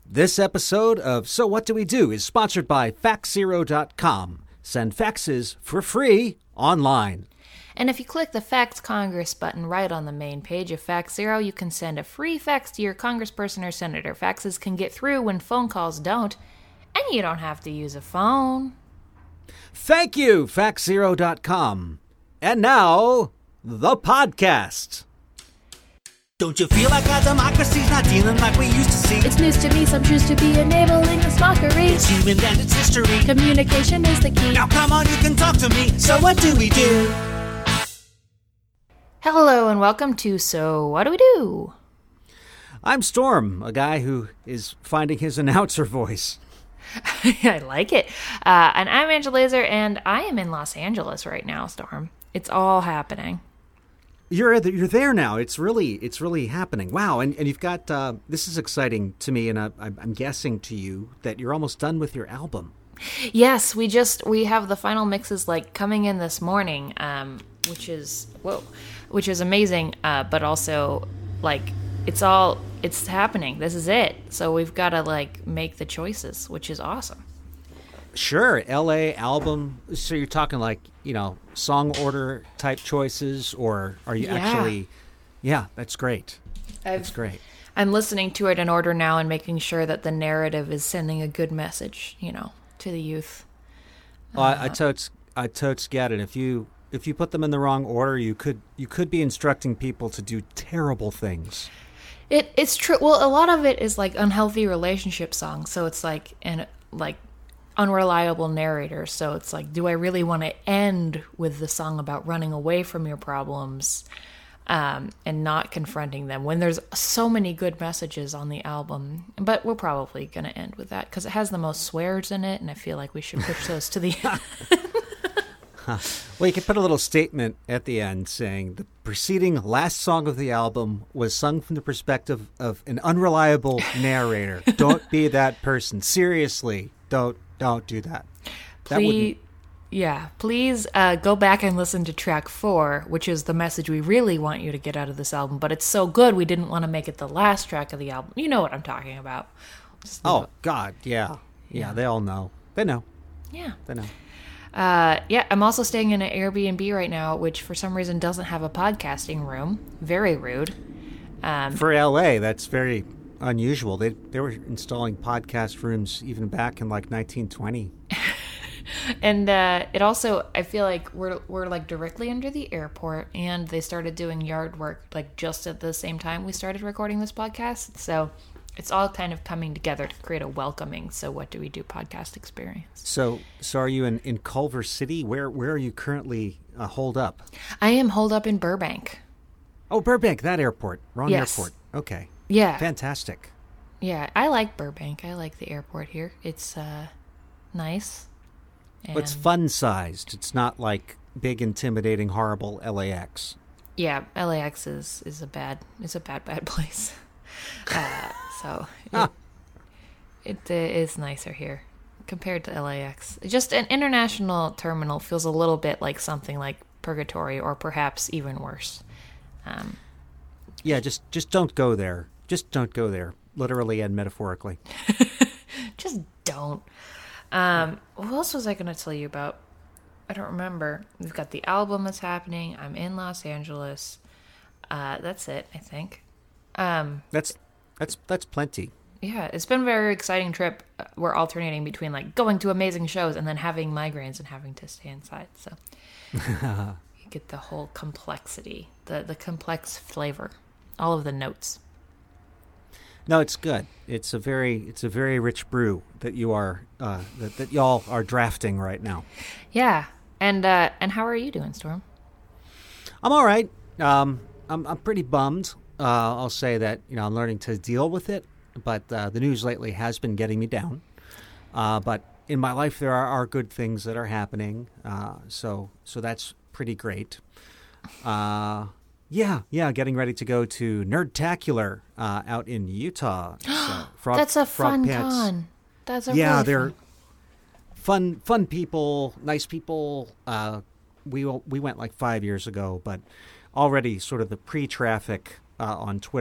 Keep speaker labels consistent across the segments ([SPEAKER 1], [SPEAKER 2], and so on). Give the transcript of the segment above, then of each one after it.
[SPEAKER 1] This episode of So What Do We Do is sponsored by FactZero.com. Send faxes for free online.
[SPEAKER 2] And if you click the Fax Congress button right on the main page of FactZero, you can send a free fax to your congressperson or senator. Faxes can get through when phone calls don't, and you don't have to use a phone.
[SPEAKER 1] Thank you, FactZero.com. And now, the podcast.
[SPEAKER 3] Don't you feel like our democracy's not dealing like we used to see?
[SPEAKER 4] It's news to me, some choose to be enabling this mockery.
[SPEAKER 3] It's human and it's history.
[SPEAKER 4] Communication is the key.
[SPEAKER 3] Now come on, you can talk to me. So what do we do?
[SPEAKER 2] Hello and welcome to So What Do We Do?
[SPEAKER 1] I'm Storm, a guy who is finding his announcer voice.
[SPEAKER 2] I like it. And I'm Angela Laser, and I am in Los Angeles right now, Storm. It's all happening.
[SPEAKER 1] You're there now. It's really happening. Wow, and you've got this is exciting to me, and I'm guessing to you that you're almost done with your album.
[SPEAKER 2] Yes, we have the final mixes coming in this morning, which is amazing. But also it's happening. This is it. So we've got to make the choices, which is awesome.
[SPEAKER 1] Sure, LA album. So you're talking song order type choices, or are you actually? Yeah, that's great. That's great.
[SPEAKER 2] I'm listening to it in order now and making sure that the narrative is sending a good message, to the youth.
[SPEAKER 1] I totes get it. If you put them in the wrong order, you could be instructing people to do terrible things.
[SPEAKER 2] It's true. Well, a lot of it is unhealthy relationship songs, so it's unreliable narrators. So it's do I really want to end with the song about running away from your problems and not confronting them when there's so many good messages on the album? But we're probably going to end with that because it has the most swears in it, and I feel like we should push those to the end.
[SPEAKER 1] Well, you can put a little statement at the end saying the preceding last song of the album was sung from the perspective of an unreliable narrator. Don't be that person. Seriously, don't do that.
[SPEAKER 2] Please go back and listen to track 4, which is the message we really want you to get out of this album. But it's so good, we didn't want to make it the last track of the album. You know what I'm talking about.
[SPEAKER 1] God, yeah. They all know. They know.
[SPEAKER 2] Yeah.
[SPEAKER 1] They know.
[SPEAKER 2] I'm also staying in an Airbnb right now, which for some reason doesn't have a podcasting room. Very rude.
[SPEAKER 1] For LA, that's very unusual. They were installing podcast rooms even back in 1920.
[SPEAKER 2] And it also, I feel like we're directly under the airport, and they started doing yard work just at the same time we started recording this podcast. So it's all kind of coming together to create a welcoming So What Do We Do podcast experience. So
[SPEAKER 1] are you in Culver City? Where are you currently holed up?
[SPEAKER 2] I am holed up in Burbank.
[SPEAKER 1] Oh, Burbank, that airport. Wrong
[SPEAKER 2] Yes.
[SPEAKER 1] airport. Okay.
[SPEAKER 2] Yeah.
[SPEAKER 1] Fantastic.
[SPEAKER 2] Yeah, I like Burbank. I like the airport here. It's nice.
[SPEAKER 1] But it's fun-sized. It's not big, intimidating, horrible LAX.
[SPEAKER 2] Yeah, LAX is a bad place. It is nicer here compared to LAX. Just an international terminal feels a little bit like something like purgatory, or perhaps even worse.
[SPEAKER 1] Yeah, just don't go there. Just don't go there, literally and metaphorically.
[SPEAKER 2] Just don't. What else was I going to tell you about? I don't remember. We've got the album that's happening. I'm in Los Angeles. That's it, I think.
[SPEAKER 1] That's plenty.
[SPEAKER 2] Yeah, it's been a very exciting trip. We're alternating between going to amazing shows and then having migraines and having to stay inside. So you get the whole complexity, the complex flavor, all of the notes.
[SPEAKER 1] No, it's good. It's a very rich brew that you are that y'all are drafting right now.
[SPEAKER 2] Yeah, and how are you doing, Storm?
[SPEAKER 1] I'm all right. I'm pretty bummed. I'll say that I'm learning to deal with it, but the news lately has been getting me down. But in my life, there are good things that are happening. So that's pretty great. Yeah, getting ready to go to Nerdtacular out in Utah. So
[SPEAKER 2] That's a fun con. That's a really
[SPEAKER 1] they're fun people, nice people. We went 5 years ago, but already sort of the pre-traffic on Twitter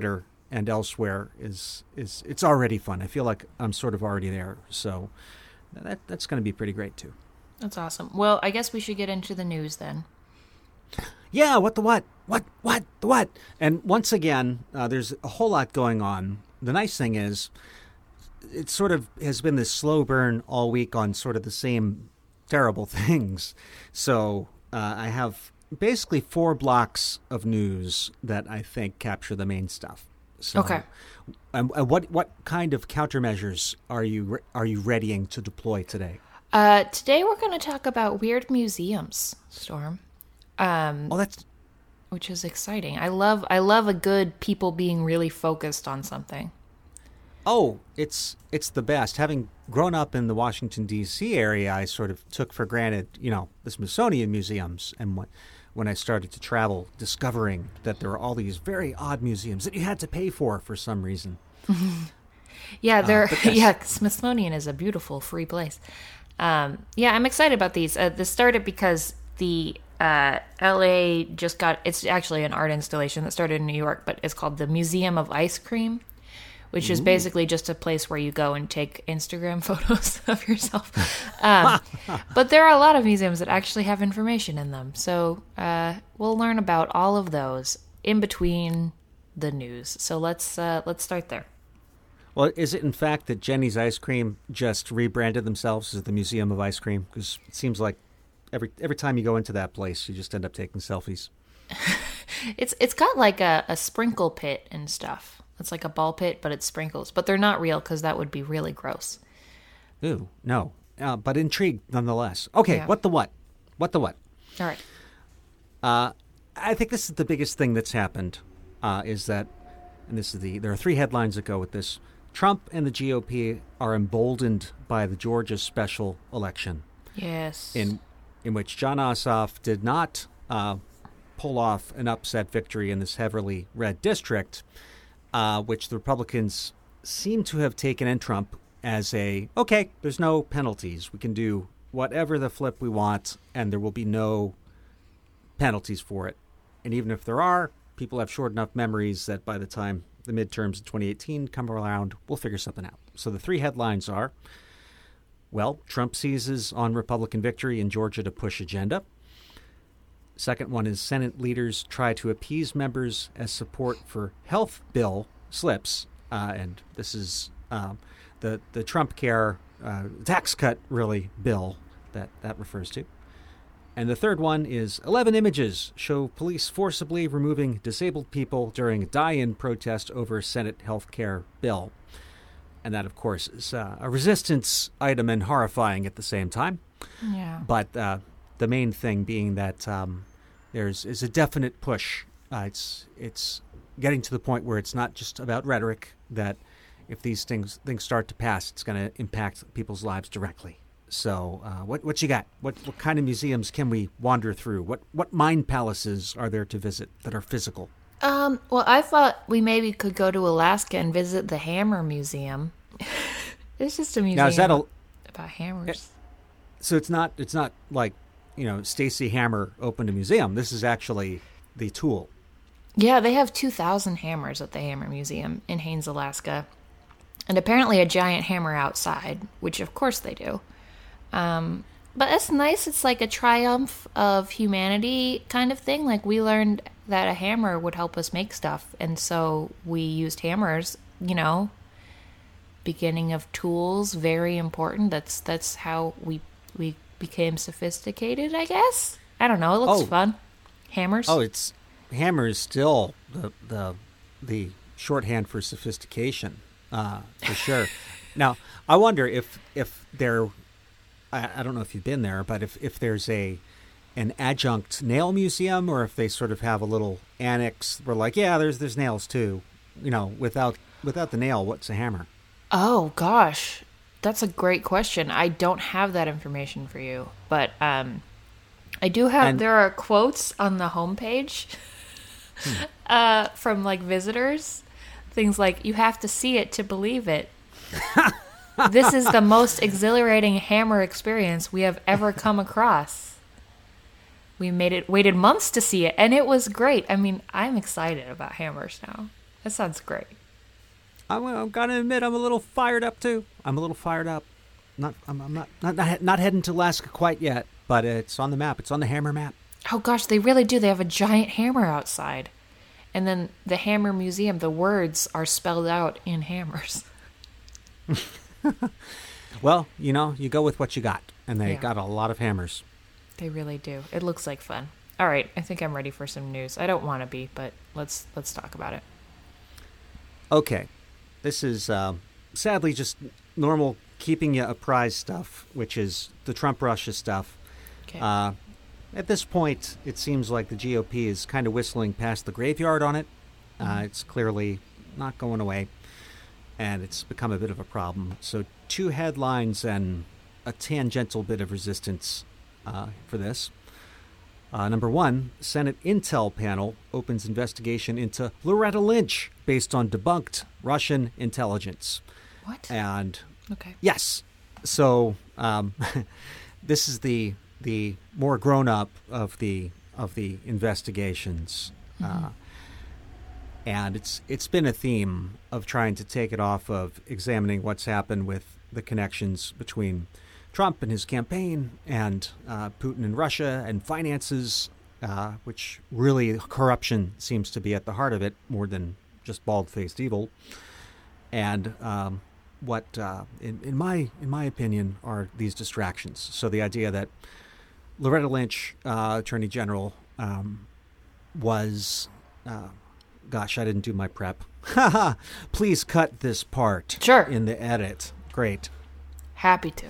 [SPEAKER 1] and elsewhere is it's already fun. I feel like I'm sort of already there, so that's going to be pretty great too.
[SPEAKER 2] That's awesome. Well, I guess we should get into the news then.
[SPEAKER 1] Yeah, what the what? What the what? And once again, there's a whole lot going on. The nice thing is, it sort of has been this slow burn all week on sort of the same terrible things. So I have basically 4 blocks of news that I think capture the main stuff. So,
[SPEAKER 2] Okay.
[SPEAKER 1] And what kind of countermeasures are you readying to deploy today?
[SPEAKER 2] Today we're going to talk about weird museums, Storm.
[SPEAKER 1] Oh, that's
[SPEAKER 2] Which is exciting. I love a good people being really focused on something.
[SPEAKER 1] Oh, it's the best. Having grown up in the Washington, D.C. area, I sort of took for granted, the Smithsonian museums. And when I started to travel, discovering that there were all these very odd museums that you had to pay for some reason.
[SPEAKER 2] Yeah,
[SPEAKER 1] but yes.
[SPEAKER 2] yeah, Smithsonian is a beautiful free place. Yeah, I'm excited about these. This started because the LA just got, it's actually an art installation that started in New York, but it's called the Museum of Ice Cream, which is basically just a place where you go and take Instagram photos of yourself. But there are a lot of museums that actually have information in them. So we'll learn about all of those in between the news. So let's start there.
[SPEAKER 1] Well, is it in fact that Jenny's Ice Cream just rebranded themselves as the Museum of Ice Cream? Because it seems like every time you go into that place, you just end up taking selfies.
[SPEAKER 2] It's got like a sprinkle pit and stuff. It's like a ball pit, but it's sprinkles. But they're not real because that would be really gross.
[SPEAKER 1] Ooh, no. But intrigued nonetheless. Okay,
[SPEAKER 2] Yeah.
[SPEAKER 1] What the what? What the what?
[SPEAKER 2] All right.
[SPEAKER 1] I think this is the biggest thing that's happened, is that, and there are 3 headlines that go with this. Trump and the GOP are emboldened by the Georgia special election,
[SPEAKER 2] Yes.
[SPEAKER 1] in which Jon Ossoff did not pull off an upset victory in this heavily red district, which the Republicans seem to have taken in Trump as okay, there's no penalties. We can do whatever the flip we want, and there will be no penalties for it. And even if there are, people have short enough memories that by the time the midterms in 2018 come around, we'll figure something out. So the 3 headlines are, well, Trump seizes on Republican victory in Georgia to push agenda. Second one is Senate leaders try to appease members as support for health bill slips. And this is the Trump Care tax cut, really, bill that refers to. And the third one is 11 images show police forcibly removing disabled people during a die-in protest over Senate health care bill. And that, of course, is a resistance item and horrifying at the same time.
[SPEAKER 2] Yeah.
[SPEAKER 1] But the main thing being that is a definite push. It's getting to the point where it's not just about rhetoric, that if these things start to pass, it's going to impact people's lives directly. So what you got? What kind of museums can we wander through? What mind palaces are there to visit that are physical?
[SPEAKER 2] Well, I thought we maybe could go to Alaska and visit the Hammer Museum. It's just a museum
[SPEAKER 1] Now, is that
[SPEAKER 2] about hammers.
[SPEAKER 1] So it's not like, Stacey Hammer opened a museum. This is actually the tool.
[SPEAKER 2] Yeah, they have 2,000 hammers at the Hammer Museum in Haines, Alaska. And apparently a giant hammer outside, which of course they do. But it's nice. It's like a triumph of humanity kind of thing. Like, we learned that a hammer would help us make stuff. And so we used hammers, beginning of tools, very important. That's how we became sophisticated, I guess. I don't know. It looks fun. Hammers.
[SPEAKER 1] Oh, hammer is still the shorthand for sophistication, for sure. Now, I wonder if there, I don't know if you've been there, but if there's an adjunct nail museum, or if they sort of have a little annex where, like, yeah, there's nails too. Without the nail, what's a hammer?
[SPEAKER 2] Oh, gosh. That's a great question. I don't have that information for you. But I do have... there are quotes on the homepage from, like, visitors. Things like, you have to see it to believe it. This is the most exhilarating hammer experience we have ever come across. We waited months to see it, and it was great. I mean, I'm excited about hammers now. That sounds great.
[SPEAKER 1] I'm gonna admit I'm a little fired up too. I'm a little fired up. I'm not heading to Alaska quite yet, but it's on the map. It's on the Hammer map.
[SPEAKER 2] Oh gosh, they really do. They have a giant hammer outside. And then the Hammer Museum, the words are spelled out in hammers.
[SPEAKER 1] Well, you go with what you got, and they
[SPEAKER 2] Yeah.
[SPEAKER 1] got a lot of hammers.
[SPEAKER 2] They really do. It looks like fun. All right, I think I'm ready for some news. I don't want to be, but let's talk about it.
[SPEAKER 1] Okay, this is sadly just normal keeping you apprised stuff, which is the Trump-Russia stuff.
[SPEAKER 2] Okay.
[SPEAKER 1] At this point, it seems like the GOP is kind of whistling past the graveyard on it. It's clearly not going away, and it's become a bit of a problem. So 2 headlines and a tangential bit of resistance for this. Number 1, Senate Intel panel opens investigation into Loretta Lynch based on debunked Russian intelligence.
[SPEAKER 2] What?
[SPEAKER 1] And
[SPEAKER 2] Okay.
[SPEAKER 1] yes, so this is the more grown up of the investigations, and it's been a theme of trying to take it off of examining what's happened with the connections between Trump and his campaign and Putin and Russia and finances, which really corruption seems to be at the heart of it more than just bald-faced evil, and what in my opinion are these distractions. So the idea that Loretta Lynch, Attorney General, was gosh, I didn't do my prep. Please cut this part
[SPEAKER 2] Sure.
[SPEAKER 1] in the edit. Great.
[SPEAKER 2] Happy to.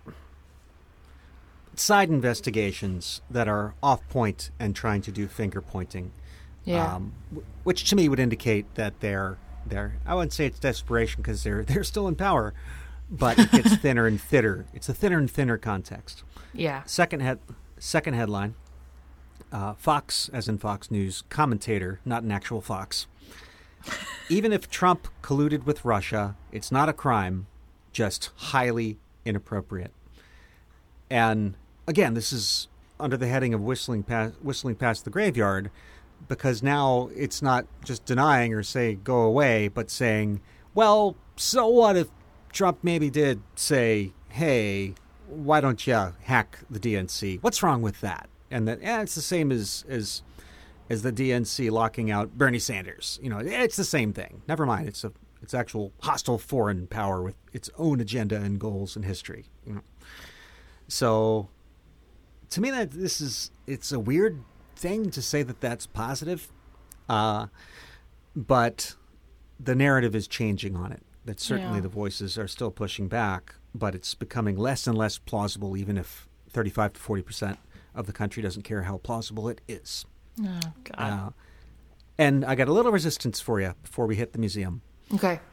[SPEAKER 1] Side investigations that are off point and trying to do finger pointing.
[SPEAKER 2] Yeah.
[SPEAKER 1] Which to me would indicate that they're I wouldn't say it's desperation because they're still in power, but it gets thinner and thinner. It's a thinner and thinner context.
[SPEAKER 2] Yeah.
[SPEAKER 1] Second headline. Fox, as in Fox News, commentator, not an actual fox. Even if Trump colluded with Russia, it's not a crime, just highly inappropriate. And again, this is under the heading of whistling past the graveyard, because now it's not just denying or say go away, but saying, well, so what if Trump maybe did say, hey, why don't you hack the DNC? What's wrong with that? And that it's the same as the DNC locking out Bernie Sanders. It's the same thing. Never mind. It's actual hostile foreign power with its own agenda and goals and history. So to me, it's a weird thing to say that that's positive, but the narrative is changing on it. That certainly
[SPEAKER 2] Yeah.
[SPEAKER 1] the voices are still pushing back, but it's becoming less and less plausible, even if 35 to 40% of the country doesn't care how plausible it is.
[SPEAKER 2] Oh, God.
[SPEAKER 1] And I got a little resistance for you before we hit the museum.
[SPEAKER 2] Okay.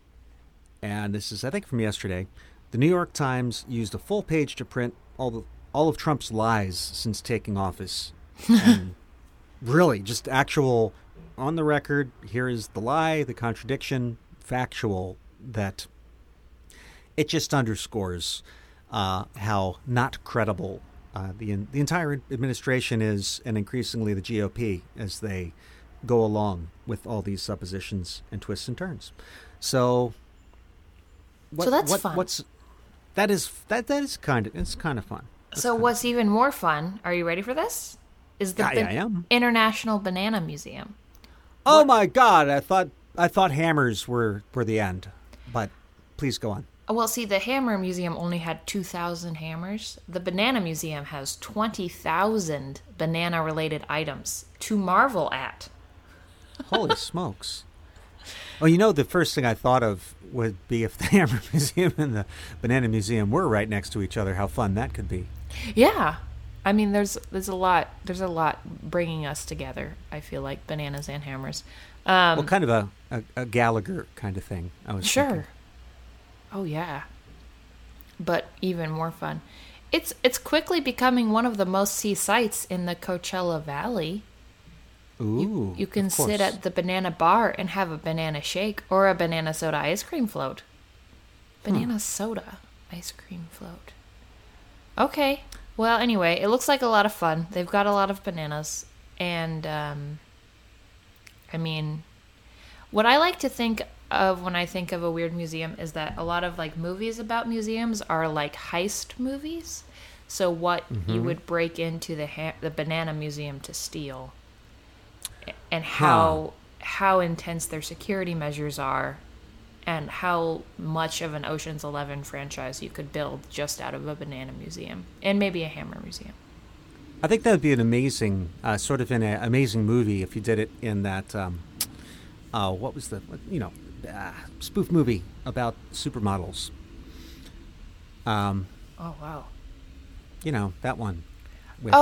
[SPEAKER 1] And this is, I think, from yesterday. The New York Times used a full page to print all of Trump's lies since taking office. And really, just actual, on the record, here is the lie, the contradiction, factual, that it just underscores how not credible the entire administration is, and increasingly the GOP, as they go along with all these suppositions and twists and turns. So
[SPEAKER 2] that's fun.
[SPEAKER 1] That is kind of fun.
[SPEAKER 2] So what's even more fun, are you ready for this? Is the
[SPEAKER 1] I am.
[SPEAKER 2] International Banana Museum.
[SPEAKER 1] Oh my God! I thought hammers were the end, but please go on.
[SPEAKER 2] Well, see, the Hammer Museum only had 2,000 hammers. The Banana Museum has 20,000 banana-related items to marvel at.
[SPEAKER 1] Holy smokes! Well, the first thing I thought of would be if the Hammer Museum and the Banana Museum were right next to each other. How fun that could be!
[SPEAKER 2] Yeah, I mean, there's a lot bringing us together. I feel like bananas and hammers.
[SPEAKER 1] Well, kind of a Gallagher kind of thing. I was
[SPEAKER 2] Sure.
[SPEAKER 1] thinking.
[SPEAKER 2] Oh yeah. But even more fun. It's quickly becoming one of the most see sights in the Coachella Valley.
[SPEAKER 1] Ooh,
[SPEAKER 2] You can
[SPEAKER 1] of course.
[SPEAKER 2] sit at the banana bar and have a banana shake or a banana soda ice cream float. Banana soda ice cream float. Okay. Well, anyway, it looks like a lot of fun. They've got a lot of bananas. And, I mean, What I like to think of when I think of a weird museum is that a lot of like movies about museums are like heist movies. So what you would break into the banana museum to steal, and how intense their security measures are, and how much of an Ocean's 11 franchise you could build just out of a banana museum and maybe a hammer museum.
[SPEAKER 1] I think that would be an amazing, sort of an amazing movie if you did it in that, what was the, spoof movie about supermodels.
[SPEAKER 2] Oh, wow.
[SPEAKER 1] You know, that one. With,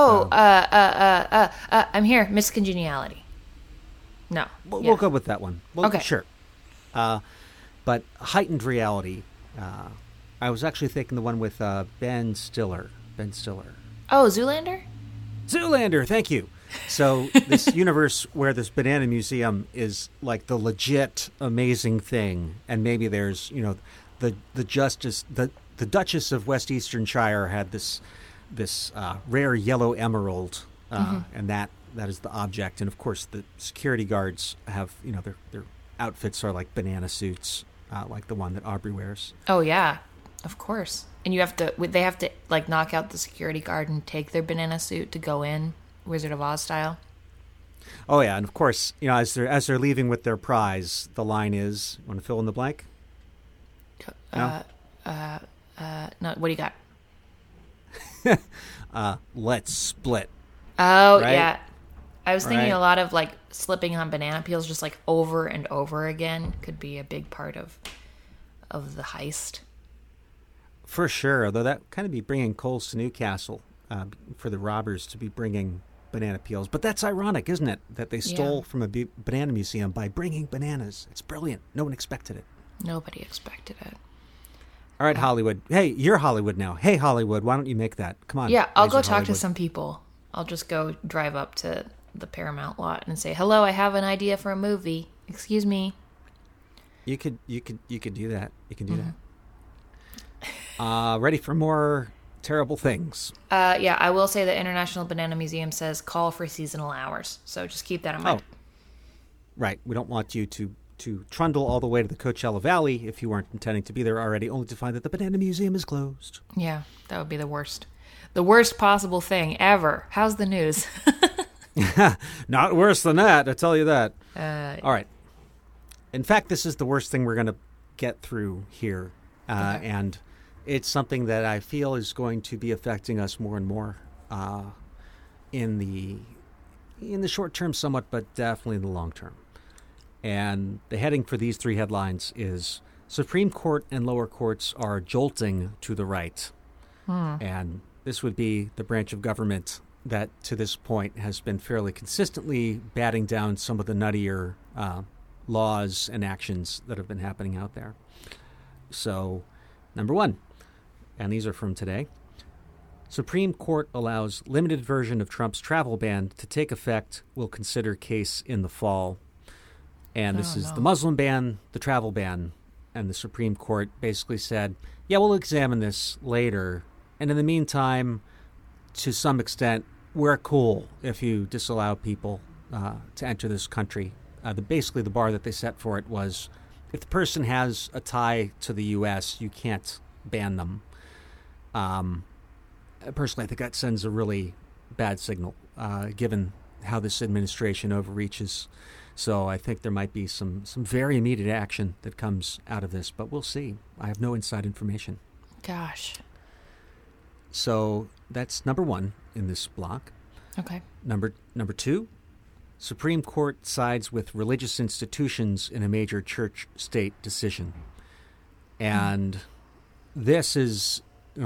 [SPEAKER 2] I'm here. Miss Congeniality. No.
[SPEAKER 1] We'll go with that one. Well,
[SPEAKER 2] okay.
[SPEAKER 1] Sure. But heightened reality. I was actually thinking the one with Ben Stiller.
[SPEAKER 2] Oh, Zoolander?
[SPEAKER 1] Zoolander, thank you. So this universe where this banana museum is like the legit amazing thing, and maybe there's, the Duchess of West Eastern Shire had this rare yellow emerald, and that is the object. And of course, the security guards have, their outfits are like banana suits, like the one that Aubrey wears.
[SPEAKER 2] Oh yeah, of course. And they have to like knock out the security guard and take their banana suit to go in, Wizard of Oz style. Oh
[SPEAKER 1] yeah, and of course, as they're leaving with their prize, the line is, want to fill in the blank?
[SPEAKER 2] No. No. What do you got?
[SPEAKER 1] Let's split.
[SPEAKER 2] Oh
[SPEAKER 1] right?
[SPEAKER 2] Yeah. I was thinking a lot of like slipping on banana peels just like over and over again could be a big part of the heist.
[SPEAKER 1] For sure, although that kind of be bringing coals to Newcastle for the robbers to be bringing banana peels. But that's ironic, isn't it? That they stole from a banana museum by bringing bananas. It's brilliant. No one expected it.
[SPEAKER 2] Nobody expected it.
[SPEAKER 1] All right, Hollywood. Hey, you're Hollywood now. Hey, Hollywood, why don't you make that? Come on.
[SPEAKER 2] Yeah, I'll go talk
[SPEAKER 1] Hollywood.
[SPEAKER 2] To some people. I'll just go drive up to the Paramount lot and say, "Hello, I have an idea for a movie. Excuse me."
[SPEAKER 1] You could do that. You can do that. Ready for more terrible things?
[SPEAKER 2] Yeah, I will say the International Banana Museum says call for seasonal hours. So just keep that in mind.
[SPEAKER 1] Oh. Right. We don't want you to trundle all the way to the Coachella Valley if you weren't intending to be there already, only to find that the Banana Museum is closed.
[SPEAKER 2] Yeah, that would be the worst. The worst possible thing ever. How's the news?
[SPEAKER 1] Not worse than that, I tell you that. All right. In fact, this is the worst thing we're going to get through here. Okay. And it's something that I feel is going to be affecting us more and more in the short term somewhat, but definitely in the long term. And the heading for these three headlines is Supreme Court and lower courts are jolting to the right. And this would be the branch of government that to this point has been fairly consistently batting down some of the nuttier laws and actions that have been happening out there. So, number one, and these are from today, Supreme Court allows limited version of Trump's travel ban to take effect, will consider case in the fall. And this is the Muslim ban, the travel ban, and the Supreme Court basically said, yeah, we'll examine this later. And in the meantime, to some extent, we're cool if you disallow people to enter this country. Basically, the bar that they set for it was, if the person has a tie to the U.S., you can't ban them. Personally, I think that sends a really bad signal, given how this administration overreaches. So I think there might be some very immediate action that comes out of this, but we'll see. I have no inside information.
[SPEAKER 2] Gosh.
[SPEAKER 1] So that's number one in this block.
[SPEAKER 2] Okay.
[SPEAKER 1] Number two, Supreme Court sides with religious institutions in a major church-state decision. And this is,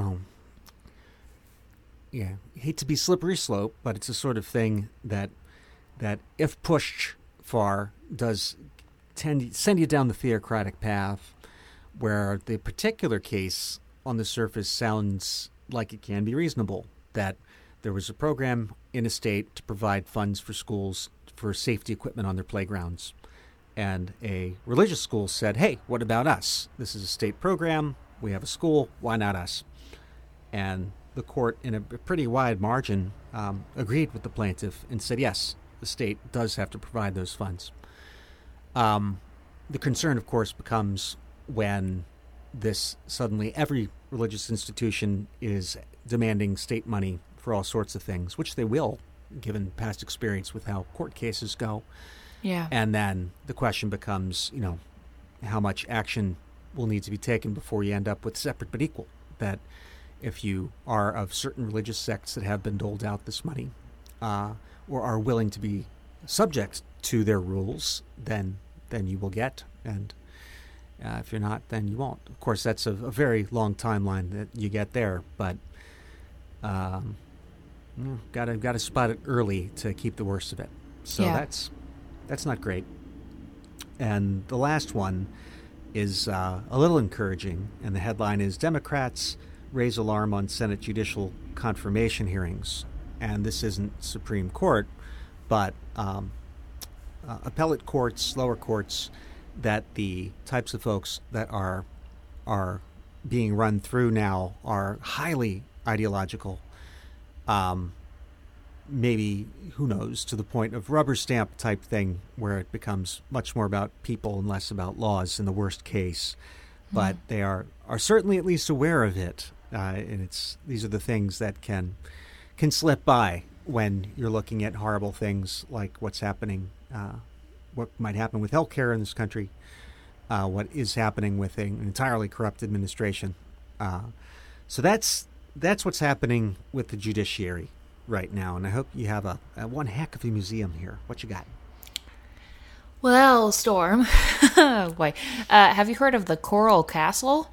[SPEAKER 1] hate to be slippery slope, but it's a sort of thing that if pushed far, does send you down the theocratic path, where the particular case on the surface sounds like it can be reasonable, that there was a program in a state to provide funds for schools for safety equipment on their playgrounds. And a religious school said, hey, what about us? This is a state program. We have a school. Why not us? And the court, in a pretty wide margin, agreed with the plaintiff and said, yes, the state does have to provide those funds. the concern, of course, becomes when this suddenly every religious institution is demanding state money for all sorts of things, which they will, given past experience with how court cases go.
[SPEAKER 2] Yeah.
[SPEAKER 1] And then the question becomes, how much action will need to be taken before you end up with separate but equal. That if you are of certain religious sects that have been doled out this money, or are willing to be subject to their rules, then you will get, and if you're not, then you won't. Of course, that's a very long timeline that you get there, but gotta spot it early to keep the worst of it. So
[SPEAKER 2] Yeah.
[SPEAKER 1] that's not great. And the last one is a little encouraging, and the headline is Democrats raise alarm on Senate judicial confirmation hearings. And this isn't Supreme Court, but appellate courts, lower courts, that the types of folks that are being run through now are highly ideological. Maybe, who knows, to the point of rubber stamp type thing where it becomes much more about people and less about laws in the worst case. But they are certainly at least aware of it. And these are the things that can slip by when you're looking at horrible things like what's happening, what might happen with healthcare in this country, what is happening with an entirely corrupt administration. So that's what's happening with the judiciary right now. And I hope you have a one heck of a museum here. What you got?
[SPEAKER 2] Well, Storm, why? Have you heard of the Coral Castle?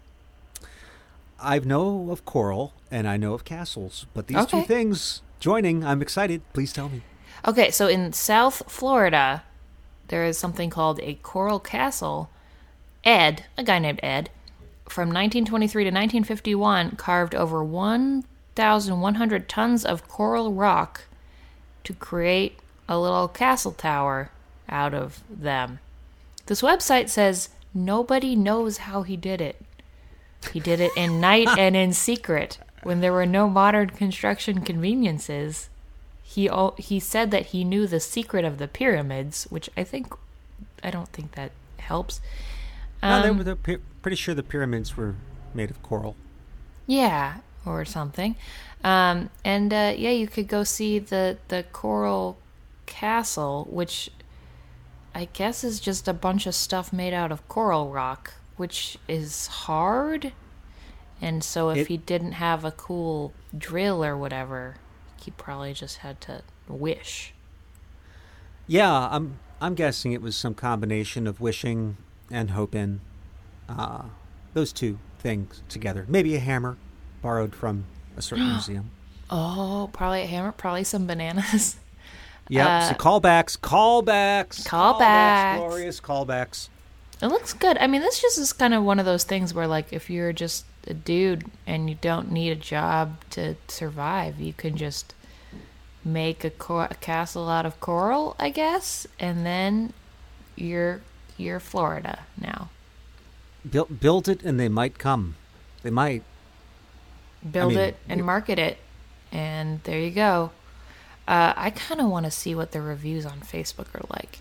[SPEAKER 1] I know of coral and I know of castles, but these two
[SPEAKER 2] Okay.
[SPEAKER 1] things joining, I'm excited. Please tell me.
[SPEAKER 2] Okay, so in South Florida, there is something called a Coral Castle. A guy named Ed, from 1923 to 1951, carved over 1,100 tons of coral rock to create a little castle tower out of them. This website says nobody knows how he did it. He did it in night and in secret when there were no modern construction conveniences. He said that he knew the secret of the pyramids, which I don't think that helps.
[SPEAKER 1] No, they're pretty sure the pyramids were made of coral.
[SPEAKER 2] Yeah, or something. You could go see the Coral Castle, which I guess is just a bunch of stuff made out of coral rock, which is hard. And so if he didn't have a cool drill or whatever, he probably just had to wish.
[SPEAKER 1] Yeah, I'm guessing it was some combination of wishing and hoping. Those two things together. Maybe a hammer borrowed from a certain museum.
[SPEAKER 2] Oh, probably a hammer, probably some bananas.
[SPEAKER 1] Yep. So callbacks, glorious callbacks.
[SPEAKER 2] It looks good. I mean, this just is kind of one of those things where, like, if you're just a dude and you don't need a job to survive, you can just make a castle out of coral, I guess, and then you're Florida now.
[SPEAKER 1] Build it, and they might come. They might
[SPEAKER 2] Build it and market it, and there you go. I kind of want to see what the reviews on Facebook are like.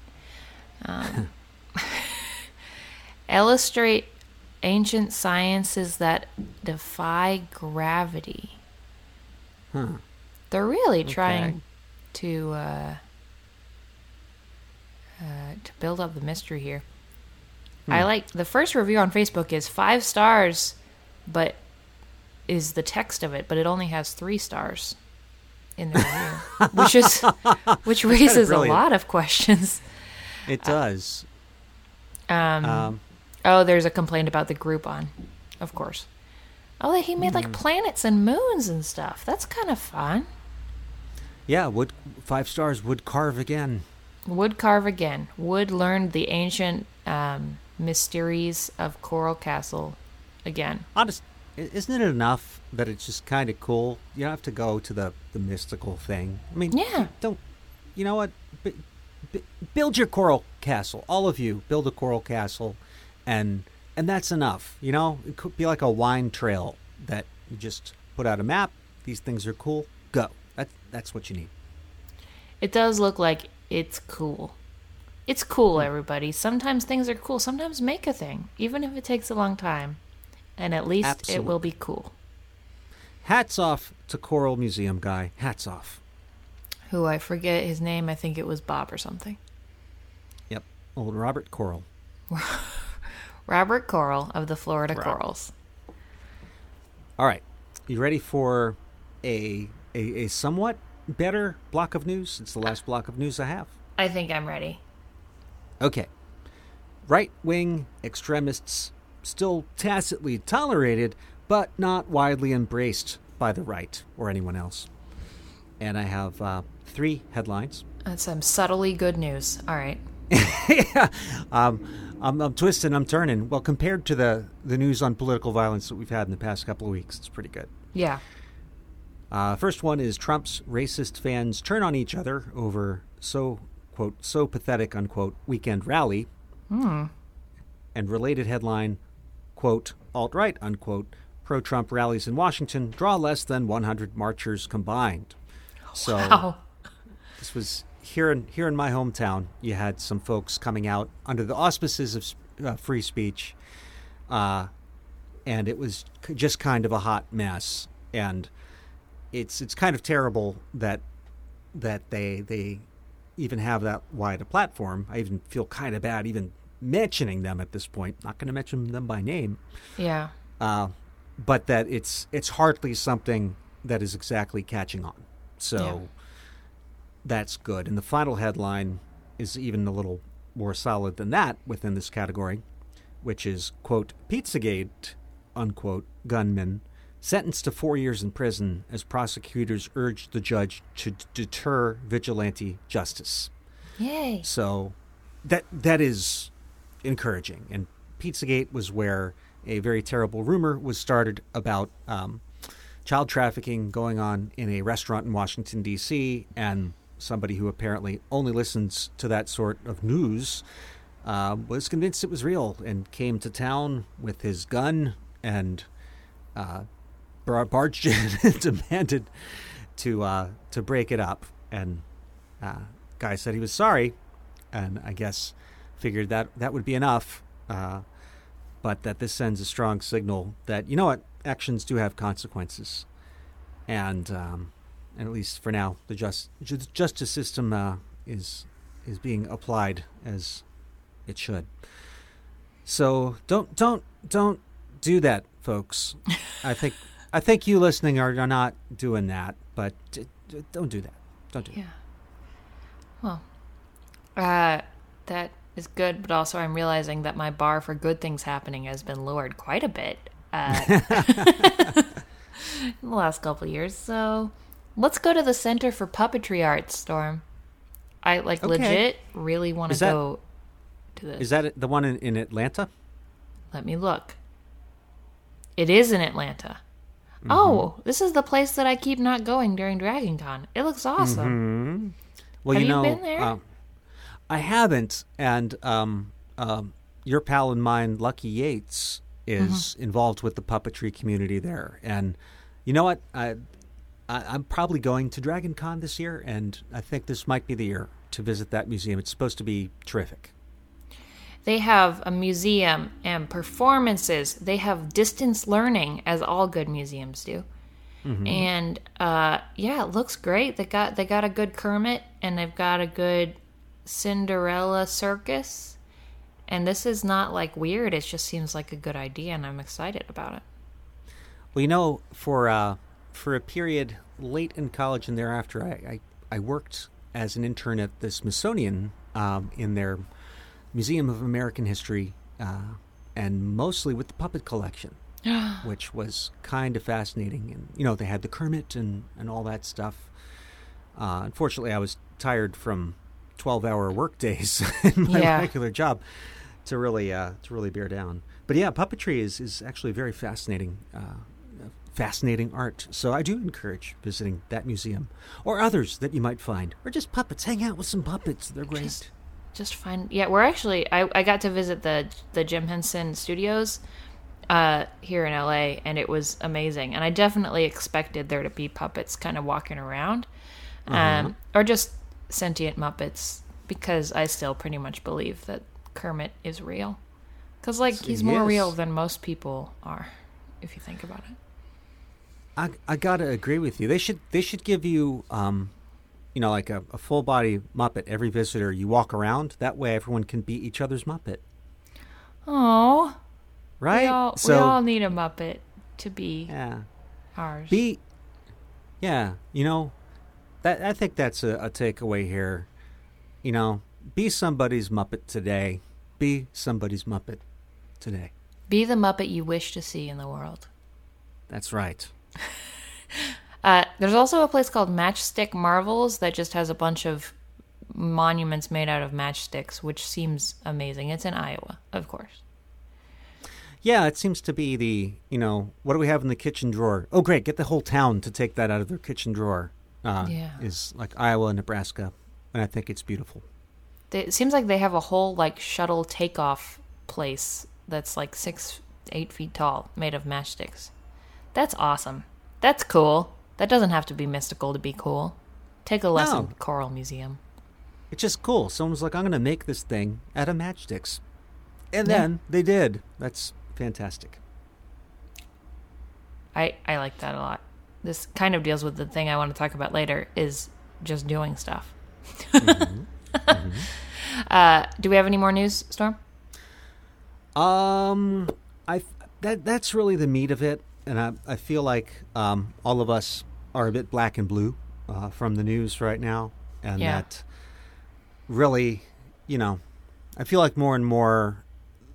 [SPEAKER 2] Illustrate ancient sciences that defy gravity. They're really trying to build up the mystery here. I like the first review on Facebook is 5 stars, but is the text of it, but it only has 3 stars in the review, which raises a lot of questions.
[SPEAKER 1] It does.
[SPEAKER 2] There's a complaint about the Groupon, of course. Oh, he made like planets and moons and stuff. That's kind of fun.
[SPEAKER 1] Yeah, 5 stars. Would carve again.
[SPEAKER 2] Would carve again. Would learn the ancient mysteries of Coral Castle again.
[SPEAKER 1] Honest, isn't it enough that it's just kind of cool? You don't have to go to the mystical thing. I mean,
[SPEAKER 2] Yeah.
[SPEAKER 1] Don't. You know what? Build your coral castle. All of you build a coral castle, and that's enough. You know, it could be like a wine trail that you just put out a map. These things are cool. Go. That's what you need.
[SPEAKER 2] It does look like it's cool. It's cool, everybody. Sometimes things are cool. Sometimes make a thing, even if it takes a long time. And at least it will be cool.
[SPEAKER 1] Hats off to Coral Museum guy. Hats off.
[SPEAKER 2] Who I forget his name. I think it was Bob or something.
[SPEAKER 1] Yep. Old Robert Coral.
[SPEAKER 2] Robert Coral of the Florida Corals.
[SPEAKER 1] All right. You ready for a somewhat better block of news? It's the last block of news I have.
[SPEAKER 2] I think I'm ready.
[SPEAKER 1] Okay. Right-wing extremists still tacitly tolerated, but not widely embraced by the right or anyone else. And I have 3 headlines.
[SPEAKER 2] That's some subtly good news. All right.
[SPEAKER 1] Yeah. I'm twisting, I'm turning. Well, compared to the news on political violence that we've had in the past couple of weeks, it's pretty good.
[SPEAKER 2] Yeah.
[SPEAKER 1] First one is Trump's racist fans turn on each other over quote, so pathetic, unquote, weekend rally. And related headline, quote, alt-right, unquote, pro-Trump rallies in Washington draw less than 100 marchers combined. So
[SPEAKER 2] wow.
[SPEAKER 1] This was here in my hometown. You had some folks coming out under the auspices of free speech, and it was just kind of a hot mess. And it's kind of terrible that they even have that wide a platform. I even feel kind of bad even mentioning them at this point. Not going to mention them by name.
[SPEAKER 2] Yeah.
[SPEAKER 1] But that it's hardly something that is exactly catching on. So.
[SPEAKER 2] Yeah.
[SPEAKER 1] That's good. And the final headline is even a little more solid than that within this category, which is, quote, Pizzagate, unquote, gunman sentenced to 4 years in prison as prosecutors urged the judge to deter vigilante justice.
[SPEAKER 2] Yay.
[SPEAKER 1] So that is encouraging. And Pizzagate was where a very terrible rumor was started about child trafficking going on in a restaurant in Washington, D.C., and somebody who apparently only listens to that sort of news was convinced it was real and came to town with his gun and barged in and demanded to break it up. And guy said he was sorry, and I guess figured that would be enough, but that this sends a strong signal that, you know what, actions do have consequences. And at least for now, the justice system is being applied as it should. So don't do that, folks. I think you listening are not doing that, but don't do that. Don't do that.
[SPEAKER 2] Yeah. Well, that is good, but also I'm realizing that my bar for good things happening has been lowered quite a bit in the last couple of years. So let's go to the Center for Puppetry Arts, Storm. I legit really want to go to this.
[SPEAKER 1] Is that the one in Atlanta?
[SPEAKER 2] Let me look. It is in Atlanta. Mm-hmm. Oh, this is the place that I keep not going during Dragon Con. It looks awesome.
[SPEAKER 1] Mm-hmm. Well,
[SPEAKER 2] Have you been there?
[SPEAKER 1] I haven't, and your pal and mine, Lucky Yates, is involved with the puppetry community there. And you know what? I'm probably going to Dragon Con this year, and I think this might be the year to visit that museum. It's supposed to be terrific.
[SPEAKER 2] They have a museum and performances. They have distance learning, as all good museums do. Mm-hmm. And it looks great. They got a good Kermit, and they've got a good Cinderella circus. And this is not like weird. It just seems like a good idea, and I'm excited about it.
[SPEAKER 1] Well, you know, for a period late in college and thereafter, I worked as an intern at the Smithsonian in their Museum of American History, and mostly with the puppet collection, which was kind of fascinating. And, you know, they had the Kermit and all that stuff. Unfortunately, I was tired from 12-hour work days in my regular job to really bear down. But yeah, puppetry is actually very fascinating art. So I do encourage visiting that museum or others that you might find, or just puppets. Hang out with some puppets. They're great.
[SPEAKER 2] Just fine. Yeah, we're actually, I got to visit the Jim Henson Studios here in LA, and it was amazing. And I definitely expected there to be puppets kind of walking around, or just sentient Muppets because I still pretty much believe that Kermit is real. Because, like, he's more
[SPEAKER 1] Yes.
[SPEAKER 2] real than most people are, if you think about it.
[SPEAKER 1] I gotta agree with you. They should give you like a full body Muppet every visitor you walk around. That way everyone can be each other's Muppet.
[SPEAKER 2] Oh,
[SPEAKER 1] Right?
[SPEAKER 2] we all need a Muppet to be
[SPEAKER 1] yeah.
[SPEAKER 2] ours.
[SPEAKER 1] Yeah, that I think that's a takeaway here. Be somebody's Muppet today. Be somebody's Muppet today.
[SPEAKER 2] Be the Muppet you wish to see in the world.
[SPEAKER 1] That's right.
[SPEAKER 2] There's also a place called Matchstick Marvels that just has a bunch of monuments made out of matchsticks, which seems amazing. It's in Iowa, of course.
[SPEAKER 1] Yeah, it seems to be the, what do we have in the kitchen drawer? Oh, great, get the whole town to take that out of their kitchen drawer.
[SPEAKER 2] Yeah.
[SPEAKER 1] Is like Iowa, Nebraska, and I think it's beautiful.
[SPEAKER 2] It seems like they have a whole, like, shuttle takeoff place that's, like, 8 feet tall, made of matchsticks. That's awesome. That's cool. That doesn't have to be mystical to be cool. Take a lesson,
[SPEAKER 1] No.
[SPEAKER 2] Coral Museum.
[SPEAKER 1] It's just cool. Someone was like, I'm going to make this thing out of matchsticks. And
[SPEAKER 2] Yeah.
[SPEAKER 1] then they did. That's fantastic.
[SPEAKER 2] I like that a lot. This kind of deals with the thing I want to talk about later, is just doing stuff. Do we have any more news, Storm?
[SPEAKER 1] That's really the meat of it, and I feel like all of us are a bit black and blue from the news right now, and
[SPEAKER 2] Yeah.
[SPEAKER 1] that really, I feel like more and more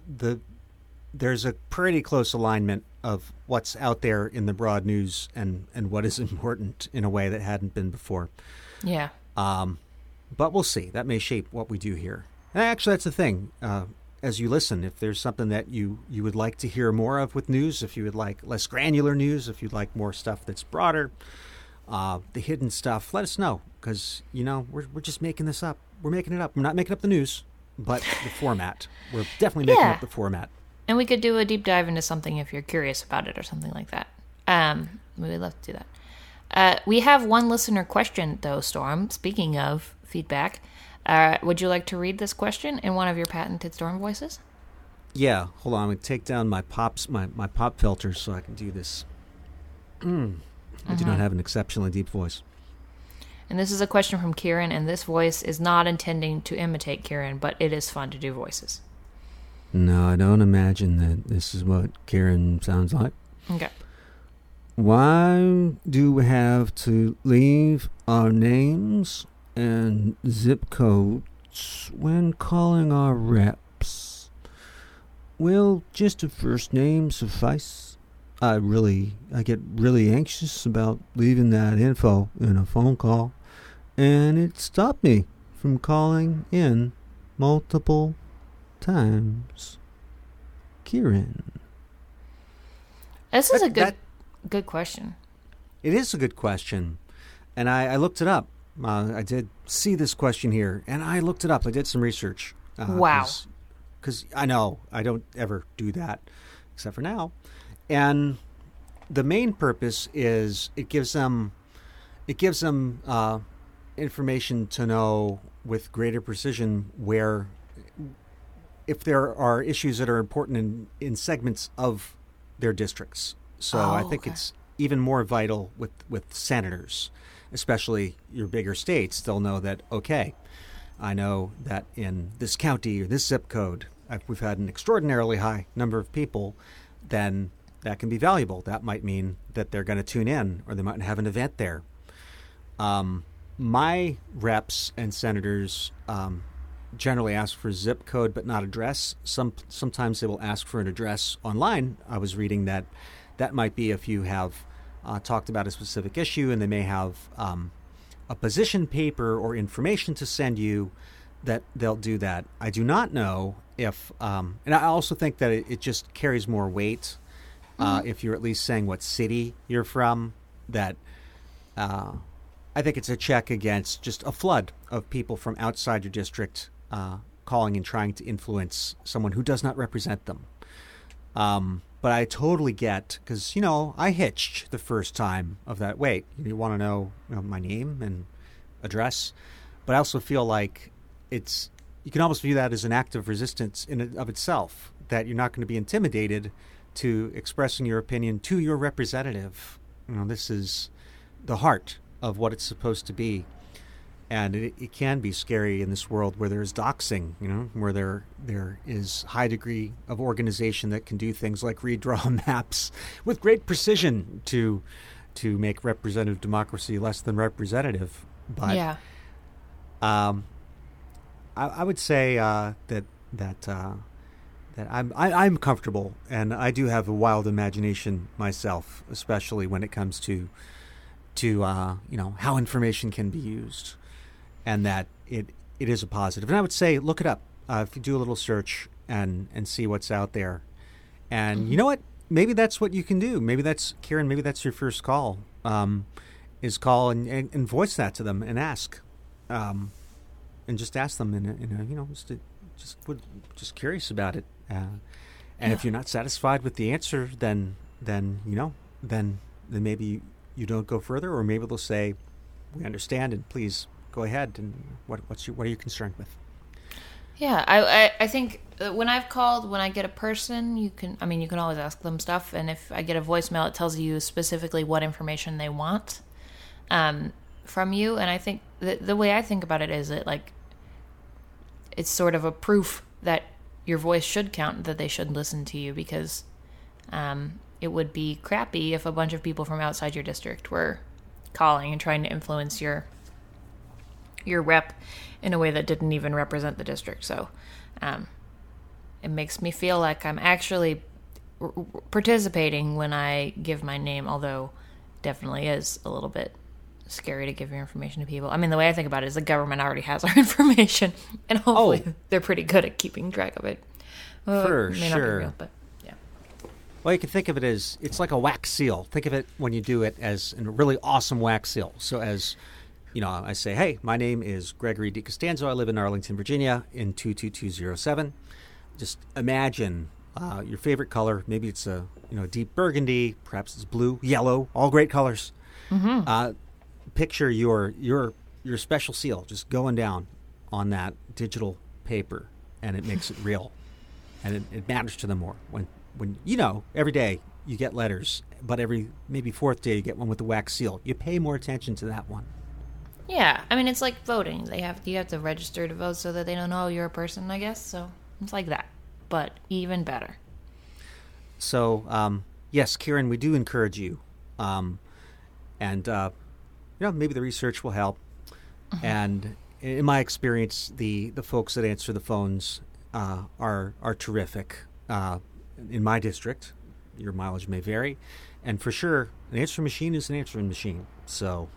[SPEAKER 1] there's a pretty close alignment of what's out there in the broad news and what is important in a way that hadn't been before.
[SPEAKER 2] Yeah.
[SPEAKER 1] But we'll see. That may shape what we do here. And actually, that's the thing. As you listen, if there's something that you would like to hear more of with news, if you would like less granular news, if you'd like more stuff that's broader, the hidden stuff, let us know. Because, we're just making this up. We're making it up. We're not making up the news, but the format. We're definitely making up the format.
[SPEAKER 2] And we could do a deep dive into something if you're curious about it or something like that. We would love to do that. We have one listener question, though, Storm. Speaking of feedback, would you like to read this question in one of your patented Storm voices?
[SPEAKER 1] Yeah. Hold on. I'm going to take down my pop filters so I can do this. I do not have an exceptionally deep voice.
[SPEAKER 2] And this is a question from Kieran, and this voice is not intending to imitate Kieran, but it is fun to do voices.
[SPEAKER 1] No, I don't imagine that this is what Karen sounds like.
[SPEAKER 2] Okay.
[SPEAKER 1] Why do we have to leave our names and zip codes when calling our reps? Will just a first name suffice? I get really anxious about leaving that info in a phone call, and it stopped me from calling in multiple times. Kieran.
[SPEAKER 2] This is a good question.
[SPEAKER 1] It is a good question. And I looked it up. I did see this question here, and I looked it up. I did some research.
[SPEAKER 2] Wow.
[SPEAKER 1] Because I know I don't ever do that, except for now. And the main purpose is it gives them information to know with greater precision if there are issues that are important in segments of their districts. So I think it's even more vital with senators, especially your bigger states. They'll know that, okay, I know that in this county or this zip code, we've had an extraordinarily high number of people, then that can be valuable. That might mean that they're going to tune in or they might have an event there. My reps and senators generally ask for zip code but not address. Sometimes they will ask for an address online. I was reading that might be if you have talked about a specific issue and they may have a position paper or information to send you, that they'll do that. I do not know if, and I also think that it just carries more weight if you're at least saying what city you're from, that I think it's a check against just a flood of people from outside your district calling and trying to influence someone who does not represent them. But I totally get, because, I hitched the first time of that. Wait, you want to know, my name and address? But I also feel like it's you can almost view that as an act of resistance in and of itself, that you're not going to be intimidated to expressing your opinion to your representative. This is the heart of what it's supposed to be. And it can be scary in this world where there's doxing, where there is high degree of organization that can do things like redraw maps with great precision to make representative democracy less than representative. But
[SPEAKER 2] Yeah.
[SPEAKER 1] I would say that I'm comfortable, and I do have a wild imagination myself, especially when it comes to how information can be used, and that it is a positive. And I would say look it up if you do a little search and see what's out there. And you know what? Maybe that's what you can do. Maybe that's, Kieran, maybe that's your first call, is call and voice that to them and ask. And just ask them, just curious about it. And if you're not satisfied with the answer, then maybe you don't go further, or maybe they'll say, "We understand, and please go ahead." And what are you concerned with?
[SPEAKER 2] Yeah, I think when I've called, when I get a person, you can always ask them stuff, and if I get a voicemail, it tells you specifically what information they want from you. And I think the way I think about it is it's sort of a proof that your voice should count, that they should listen to you, because it would be crappy if a bunch of people from outside your district were calling and trying to influence your rep in a way that didn't even represent the district. So it makes me feel like I'm actually participating when I give my name, although definitely is a little bit scary to give your information to people. I mean, the way I think about it is the government already has our information, and hopefully they're pretty good at keeping track of it.
[SPEAKER 1] For
[SPEAKER 2] it may not be
[SPEAKER 1] sure.
[SPEAKER 2] real, but yeah.
[SPEAKER 1] Well, you can think of it as, it's like a wax seal. Think of it, when you do it, as a really awesome wax seal. So as, I say, hey, my name is Gregory DiCostanzo. I live in Arlington, Virginia, in 22207. Just imagine your favorite color. Maybe it's a deep burgundy. Perhaps it's blue, yellow, all great colors. Mm-hmm. Picture your special seal just going down on that digital paper, and it makes it real, and it matters to them more. When every day you get letters, but every maybe fourth day you get one with the wax seal, you pay more attention to that one.
[SPEAKER 2] Yeah, I mean, it's like voting. You have to register to vote so that they don't know you're a person, I guess. So it's like that, but even better.
[SPEAKER 1] So yes, Kieran, we do encourage you, and maybe the research will help. Uh-huh. And in my experience, the folks that answer the phones are terrific. In my district, your mileage may vary, and for sure, an answering machine is an answering machine. So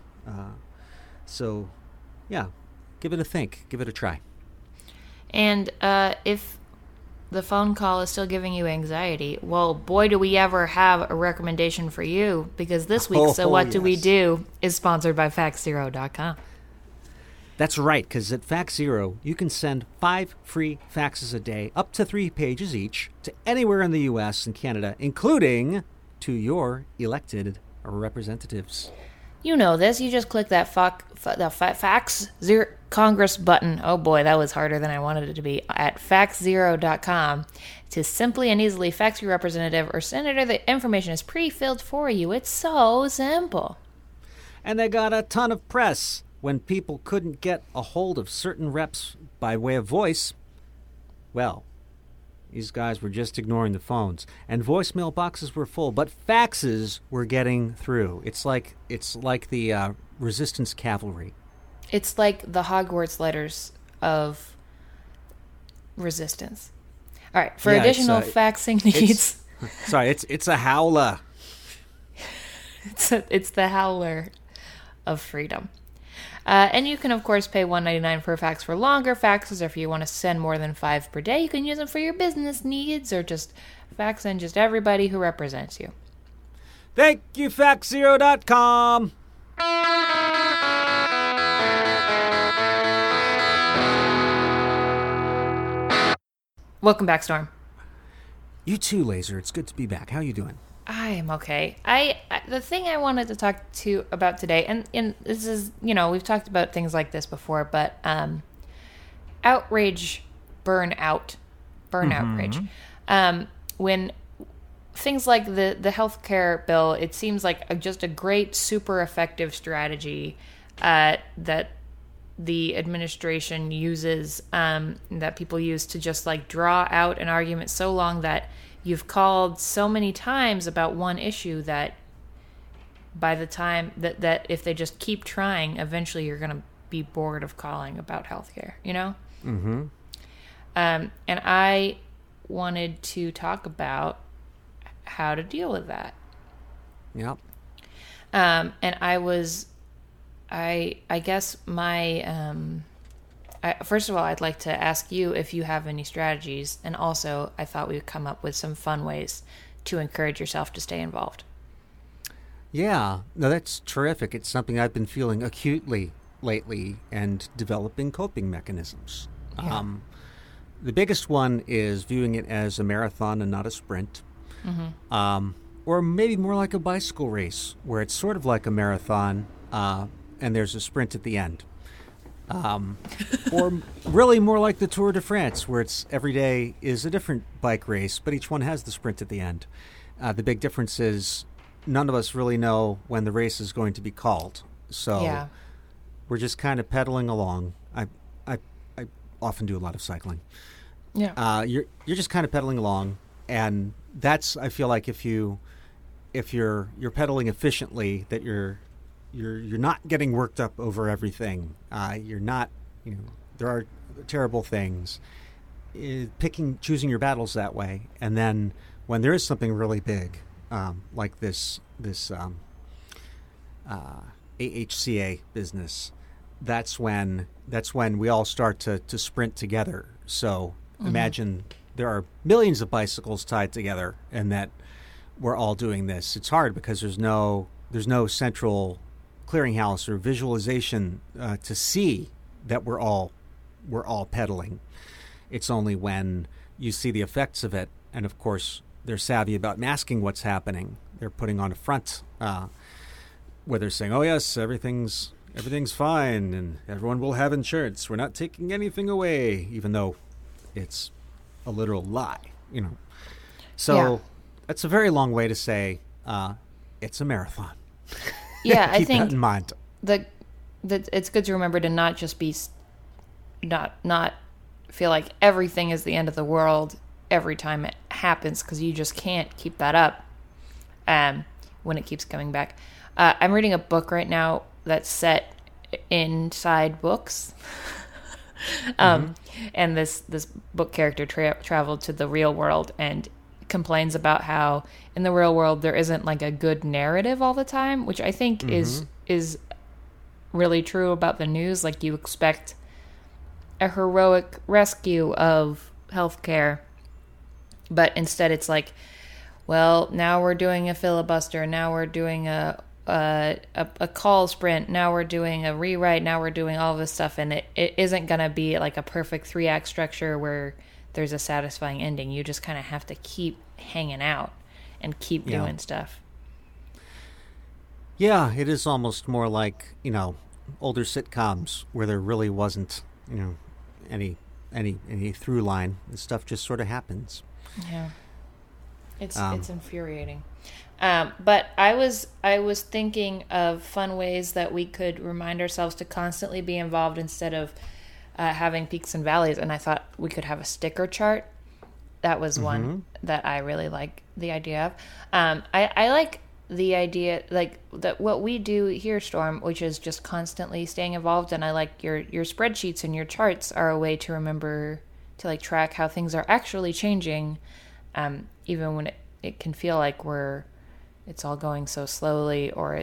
[SPEAKER 1] yeah, give it a think, give it a try.
[SPEAKER 2] And if the phone call is still giving you anxiety, well, boy, do we ever have a recommendation for you, because this week, So What Do We Do is sponsored by FaxZero.com.
[SPEAKER 1] That's right, because at FaxZero, you can send 5 free faxes a day, up to 3 pages each, to anywhere in the U.S. and Canada, including to your elected representatives.
[SPEAKER 2] You know this. You just click that Fax Zero Congress button. Oh boy, that was harder than I wanted it to be. At FaxZero.com to simply and easily fax your representative or senator. The information is pre-filled for you. It's so simple.
[SPEAKER 1] And they got a ton of press. When people couldn't get a hold of certain reps by way of voice, well, these guys were just ignoring the phones, and voicemail boxes were full, but faxes were getting through. It's like the resistance cavalry.
[SPEAKER 2] It's like the Hogwarts letters of resistance. All right, for additional faxing needs.
[SPEAKER 1] It's a howler.
[SPEAKER 2] It's the howler of freedom. And you can, of course, pay $1.99 for a fax for longer faxes, or if you want to send more than 5 per day, you can use them for your business needs, or just fax in just everybody who represents you.
[SPEAKER 1] Thank you, FaxZero.com.
[SPEAKER 2] Welcome back, Storm.
[SPEAKER 1] You too, Laser. It's good to be back. How are you doing?
[SPEAKER 2] I am okay. The thing I wanted to talk about today, and this is, we've talked about things like this before, but outrage burnout rage. When things like the healthcare bill, it seems like just a great, super effective strategy that the administration uses, that people use to just like draw out an argument so long that you've called so many times about one issue that by the time that if they just keep trying, eventually you're going to be bored of calling about healthcare, you know?
[SPEAKER 1] Mm-hmm.
[SPEAKER 2] And I wanted to talk about how to deal with that.
[SPEAKER 1] Yep.
[SPEAKER 2] And I guess first of all, I'd like to ask you if you have any strategies. And also, I thought we would come up with some fun ways to encourage yourself to stay involved.
[SPEAKER 1] Yeah, no, that's terrific. It's something I've been feeling acutely lately and developing coping mechanisms.
[SPEAKER 2] Yeah.
[SPEAKER 1] The biggest one is viewing it as a marathon and not a sprint. Mm-hmm. Or maybe more like a bicycle race, where it's sort of like a marathon and there's a sprint at the end. Or really more like the Tour de France, where it's every day is a different bike race, but each one has the sprint at the end. The big difference is none of us really know when the race is going to be called. So we're just kind of pedaling along. I often do a lot of cycling.
[SPEAKER 2] Yeah.
[SPEAKER 1] You're just kind of pedaling along, and that's, I feel like if you're pedaling efficiently, that you're not getting worked up over everything. You're not, there are terrible things. Choosing your battles that way, and then when there is something really big, like this AHCA business, that's when we all start to sprint together. So imagine there are millions of bicycles tied together, and that we're all doing this. It's hard because there's no central clearinghouse or visualization to see that we're all pedaling. It's only when you see the effects of it, and of course they're savvy about masking what's happening. They're putting on a front where they're saying, "Oh yes, everything's fine, and everyone will have insurance. We're not taking anything away," even though it's a literal lie, So that's a very long way to say it's a marathon.
[SPEAKER 2] Yeah,
[SPEAKER 1] Keep
[SPEAKER 2] I think
[SPEAKER 1] that in mind.
[SPEAKER 2] that it's good to remember to not just be not feel like everything is the end of the world every time it happens, because you just can't keep that up when it keeps coming back. I'm reading a book right now that's set inside books. And this book character traveled to the real world and complains about how in the real world there isn't like a good narrative all the time, which I think is really true about the news. Like, you expect a heroic rescue of healthcare, but instead it's like, well, now we're doing a filibuster, now we're doing a call sprint, now we're doing a rewrite, now we're doing all this stuff, and it isn't going to be like a perfect 3-act structure where there's a satisfying ending. You just kind of have to keep hanging out and keep doing stuff. Yeah,
[SPEAKER 1] it is almost more like, older sitcoms where there really wasn't, any through line. The stuff just sort of happens.
[SPEAKER 2] Yeah. It's infuriating. But I was thinking of fun ways that we could remind ourselves to constantly be involved instead of having peaks and valleys. And I thought we could have a sticker chart. That was one that I really like the idea of. I like the idea, like, that what we do here, Storm, which is just constantly staying involved. And I like your spreadsheets and your charts are a way to remember to like track how things are actually changing, even when it can feel like it's all going so slowly, or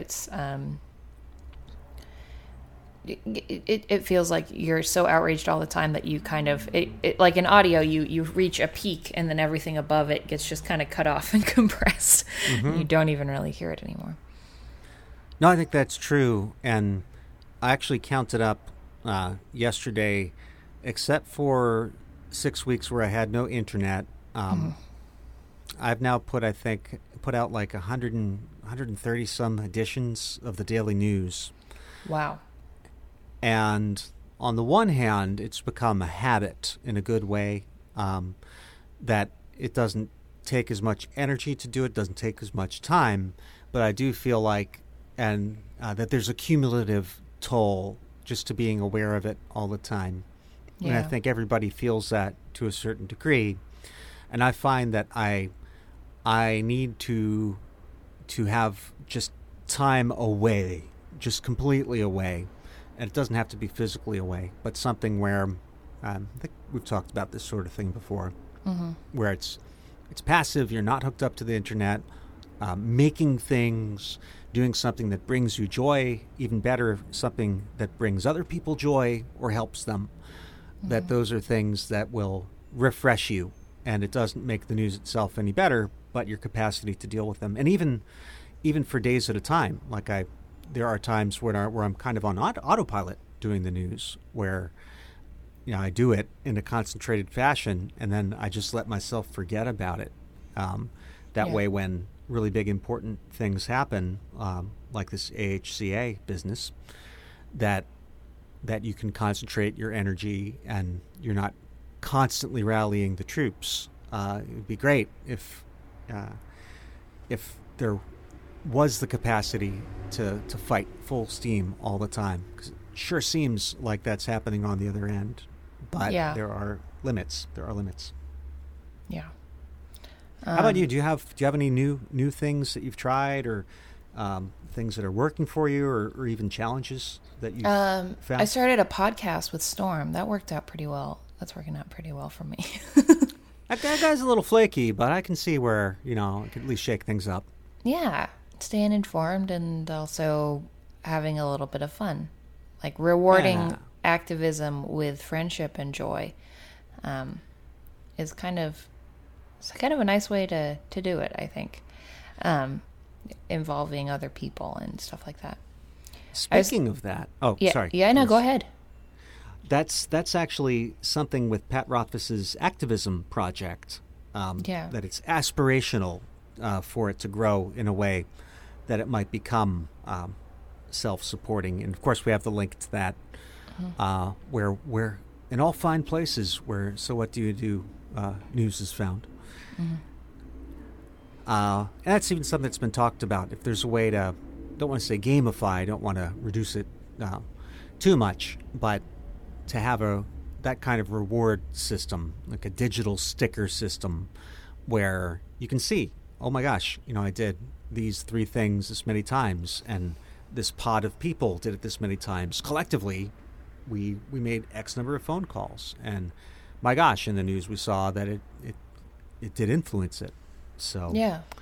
[SPEAKER 2] it feels like you're so outraged all the time that you kind of like in audio you reach a peak and then everything above it gets just kind of cut off and compressed. You don't even really hear it anymore.
[SPEAKER 1] No, I think that's true, and I actually counted up yesterday, except for 6 weeks where I had no internet. I've now put out like 130 some editions of the Daily News.
[SPEAKER 2] Wow.
[SPEAKER 1] And on the one hand, it's become a habit in a good way, that it doesn't take as much energy to do it, doesn't take as much time, but I do feel like that there's a cumulative toll just to being aware of it all the time. And I think everybody feels that to a certain degree. And I find that I need to have just time away, just completely away. And it doesn't have to be physically away, but something where I think we've talked about this sort of thing before, where it's passive, you're not hooked up to the internet, making things, doing something that brings you joy, even better, something that brings other people joy or helps them, that those are things that will refresh you. And it doesn't make the news itself any better, but your capacity to deal with them. And even for days at a time, like there are times where I'm kind of on autopilot doing the news, where I do it in a concentrated fashion, and then I just let myself forget about it. That way, when really big important things happen, like this AHCA business, that you can concentrate your energy and you're not constantly rallying the troops. It would be great if there was the capacity to fight full steam all the time, because it sure seems like that's happening on the other end. But there are limits.
[SPEAKER 2] Yeah.
[SPEAKER 1] How about you? Do you have any new things that you've tried, or things that are working for you, or even challenges that you found?
[SPEAKER 2] I started a podcast with Storm. That worked out pretty well. That's working out pretty well for me.
[SPEAKER 1] That guy's a little flaky, but I can see where it could at least shake things up.
[SPEAKER 2] Yeah, staying informed and also having a little bit of fun, like rewarding activism with friendship and joy, is kind of a nice way to do it, I think, involving other people and stuff like that.
[SPEAKER 1] Speaking of that, sorry.
[SPEAKER 2] Yeah, no, go ahead.
[SPEAKER 1] That's actually something with Pat Rothfuss's activism project. That it's aspirational for it to grow in a way that it might become self-supporting. And of course, we have the link to that, where in all fine places where So What Do You Do news is found. And that's even something that's been talked about. If there's a way to, don't want to say gamify, I don't want to reduce it too much, but to have that kind of reward system, like a digital sticker system, where you can see, oh my gosh, I did these 3 things this many times, and this pod of people did it this many times. Collectively, we made X number of phone calls, and my gosh, in the news we saw that it did influence it. So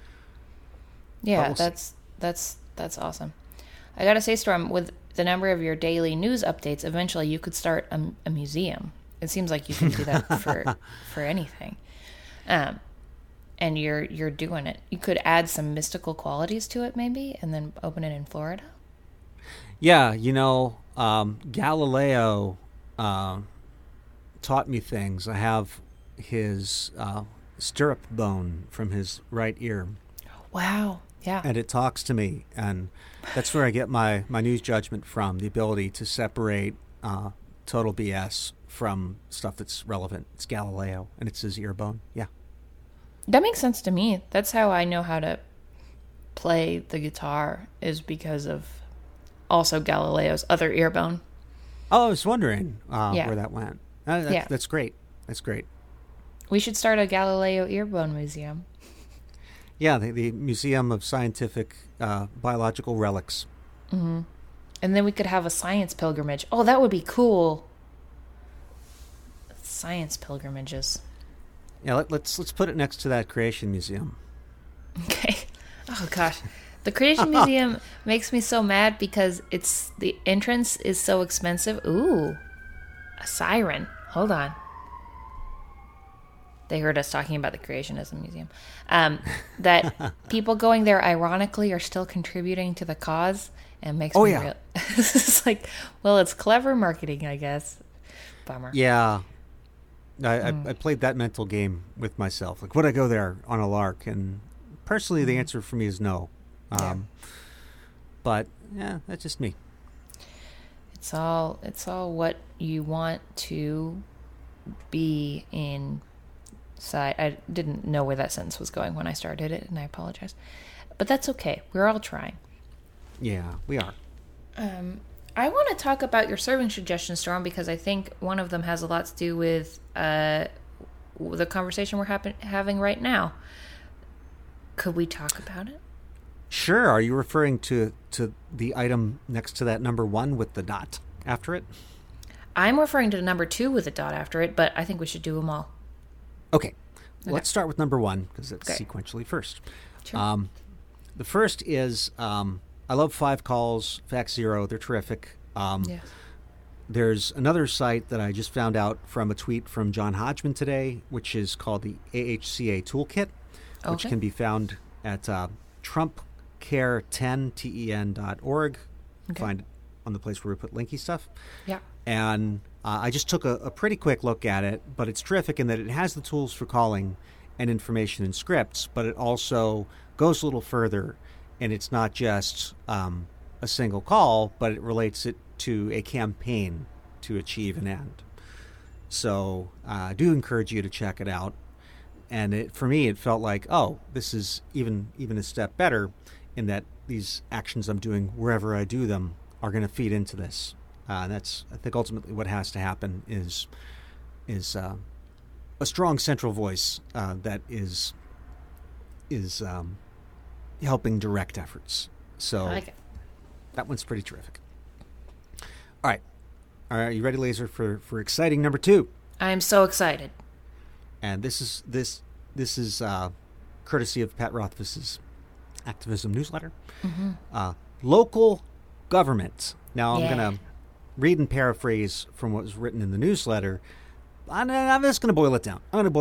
[SPEAKER 2] that's awesome. I gotta say, Storm, with the number of your daily news updates, eventually you could start a museum. It seems like you can do that for anything. And you're doing it. You could add some mystical qualities to it, maybe, and then open it in Florida.
[SPEAKER 1] Yeah, Galileo taught me things. I have his stirrup bone from his right ear.
[SPEAKER 2] Wow. Yeah.
[SPEAKER 1] And it talks to me, and that's where I get my news judgment from, the ability to separate total BS from stuff that's relevant. It's Galileo, and it's his ear bone. Yeah.
[SPEAKER 2] That makes sense to me. That's how I know how to play the guitar, is because of also Galileo's other ear bone.
[SPEAKER 1] Oh, I was wondering where that went. That's great. That's great.
[SPEAKER 2] We should start a Galileo earbone museum.
[SPEAKER 1] Yeah, the Museum of Scientific Biological Relics.
[SPEAKER 2] Mm-hmm. And then we could have a science pilgrimage. Oh, that would be cool. Science pilgrimages.
[SPEAKER 1] Yeah, let's put it next to that Creation Museum.
[SPEAKER 2] Okay. Oh gosh, the Creation Museum makes me so mad because the entrance is so expensive. Ooh, a siren. Hold on. They heard us talking about the Creationism Museum. That people going there ironically are still contributing to the cause, and makes me real. It's like, well, it's clever marketing, I guess. Bummer.
[SPEAKER 1] Yeah. I played that mental game with myself. Like, would I go there on a lark? And personally, the answer for me is no. But, yeah, that's just me.
[SPEAKER 2] It's all what you want to be inside. I didn't know where that sentence was going when I started it, and I apologize. But that's okay. We're all trying.
[SPEAKER 1] Yeah, we are.
[SPEAKER 2] I want to talk about your serving suggestion, Storm, because I think one of them has a lot to do with the conversation we're having right now. Could we talk about it?
[SPEAKER 1] Sure. Are you referring to the item next to that number 1 with the dot after it?
[SPEAKER 2] I'm referring to number 2 with a dot after it, but I think we should do them all.
[SPEAKER 1] Okay. Let's start with number 1 because it's sequentially first.
[SPEAKER 2] Sure.
[SPEAKER 1] The first is I love 5 calls, Fact Zero. They're terrific.
[SPEAKER 2] Yes.
[SPEAKER 1] There's another site that I just found out from a tweet from John Hodgman today, which is called the AHCA Toolkit, which can be found at TrumpCare10ten.org. Find it on the place where we put linky stuff.
[SPEAKER 2] Yeah.
[SPEAKER 1] And I just took a pretty quick look at it, but it's terrific in that it has the tools for calling and information and scripts, but it also goes a little further, and it's not just a single call, but it relates it to a campaign to achieve an end. So I do encourage you to check it out. And for me, it felt like, oh, this is even a step better in that these actions I'm doing wherever I do them are going to feed into this. And that's, I think, ultimately what has to happen is a strong central voice that is helping direct efforts. So
[SPEAKER 2] I like it.
[SPEAKER 1] That one's pretty terrific. All right. Are you ready, Laser, for exciting number 2?
[SPEAKER 2] I am so excited.
[SPEAKER 1] And this is courtesy of Pat Rothfuss's activism newsletter. Local government. Now I'm going to read and paraphrase from what was written in the newsletter. I'm just going to boil it down.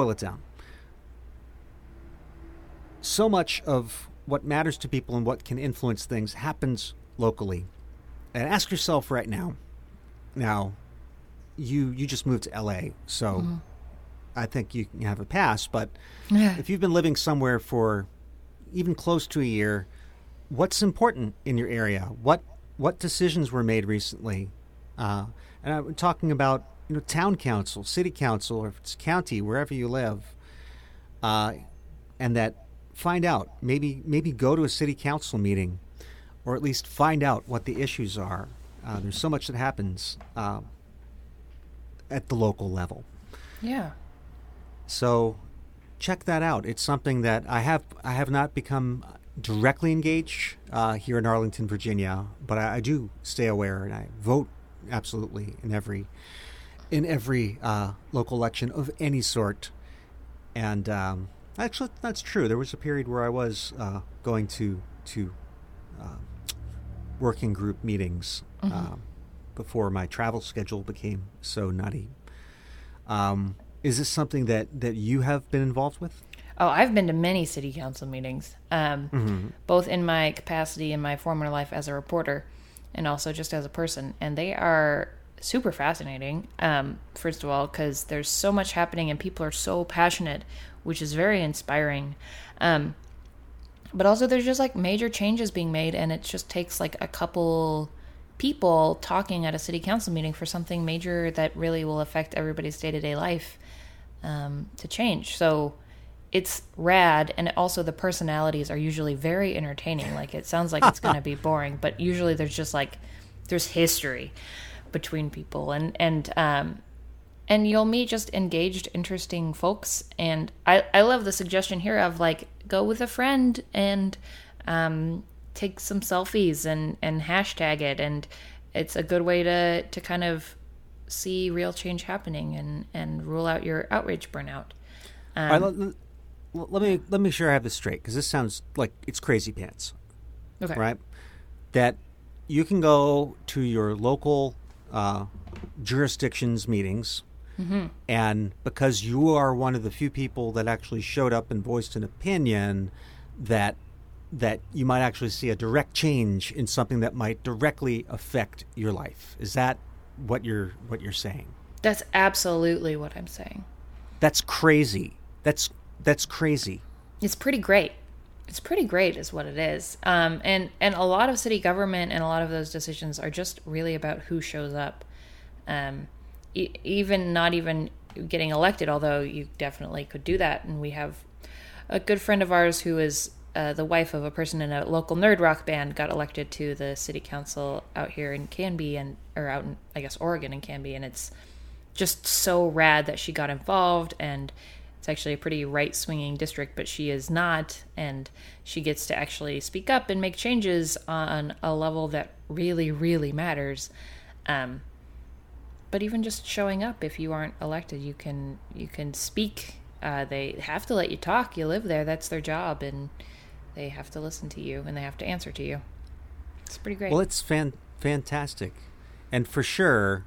[SPEAKER 1] So much of what matters to people and what can influence things happens locally. And ask yourself right now. Now, you just moved to LA, so I think you can have a pass. But if you've been living somewhere for even close to a year, what's important in your area? What decisions were made recently? And I'm talking about town council, city council, or if it's county, wherever you live, and that find out. Maybe go to a city council meeting, or at least find out what the issues are. There's so much that happens at the local level.
[SPEAKER 2] Yeah.
[SPEAKER 1] So check that out. It's something that I have not become directly engaged here in Arlington, Virginia, but I do stay aware and I vote absolutely in every local election of any sort. And actually, that's true. There was a period where I was going to working group meetings before my travel schedule became so nutty. Is this something that you have been involved with?
[SPEAKER 2] Oh, I've been to many city council meetings, both in my capacity in my former life as a reporter and also just as a person. And they are super fascinating, first of all, because there's so much happening and people are so passionate, which is very inspiring. But also there's just like major changes being made, and it just takes like a couple people talking at a city council meeting for something major that really will affect everybody's day-to-day life to change. So it's rad, and also the personalities are usually very entertaining. Like, it sounds like it's going to be boring, but usually there's history between people, and you'll meet just engaged, interesting folks. And I love the suggestion here of like go with a friend and take some selfies and hashtag it, and it's a good way to kind of see real change happening and rule out your outrage burnout.
[SPEAKER 1] All right, let me make sure I have this straight, because this sounds like it's crazy pants.
[SPEAKER 2] Okay.
[SPEAKER 1] Right? That you can go to your local jurisdictions meetings, and because you are one of the few people that actually showed up and voiced an opinion, that you might actually see a direct change in something that might directly affect your life. Is that what you're saying?
[SPEAKER 2] That's absolutely what I'm saying.
[SPEAKER 1] That's crazy. That's crazy.
[SPEAKER 2] It's pretty great. It's pretty great is what it is. And a lot of city government and a lot of those decisions are just really about who shows up. Even not even getting elected, although you definitely could do that. And we have a good friend of ours who is the wife of a person in a local nerd rock band got elected to the city council out here in Canby, or out in, I guess, Oregon and Canby. And it's just so rad that she got involved, and it's actually a pretty right-swinging district, but she is not, and she gets to actually speak up and make changes on a level that really, really matters. But even just showing up, if you aren't elected, you can speak. They have to let you talk. You live there. That's their job, and they have to listen to you, and they have to answer to you. It's pretty great.
[SPEAKER 1] Well, it's fantastic, and for sure,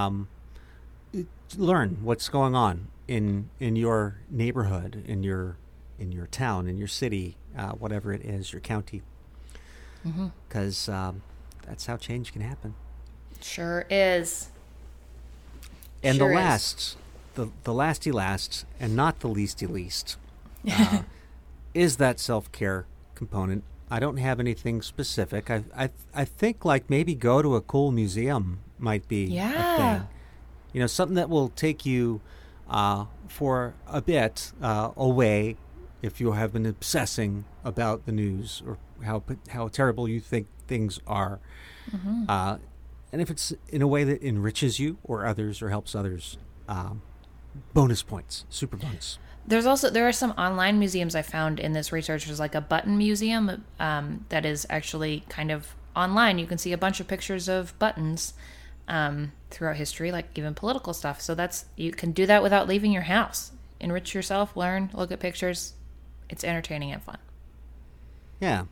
[SPEAKER 1] learn what's going on in your neighborhood, in your town, in your city, whatever it is, your county, because that's how change can happen.
[SPEAKER 2] Sure is.
[SPEAKER 1] And
[SPEAKER 2] sure
[SPEAKER 1] the lasty last, and not the leasty least, is that self-care component. I don't have anything specific. I think like maybe go to a cool museum might be a thing. You know, something that will take you for a bit away if you have been obsessing about the news or how terrible you think things are. And if it's in a way that enriches you or others or helps others, bonus points, super bonus.
[SPEAKER 2] There are some online museums I found in this research. There's like a button museum that is actually kind of online. You can see a bunch of pictures of buttons throughout history, like even political stuff. So you can do that without leaving your house. Enrich yourself, learn, look at pictures. It's entertaining and fun.
[SPEAKER 1] Yeah.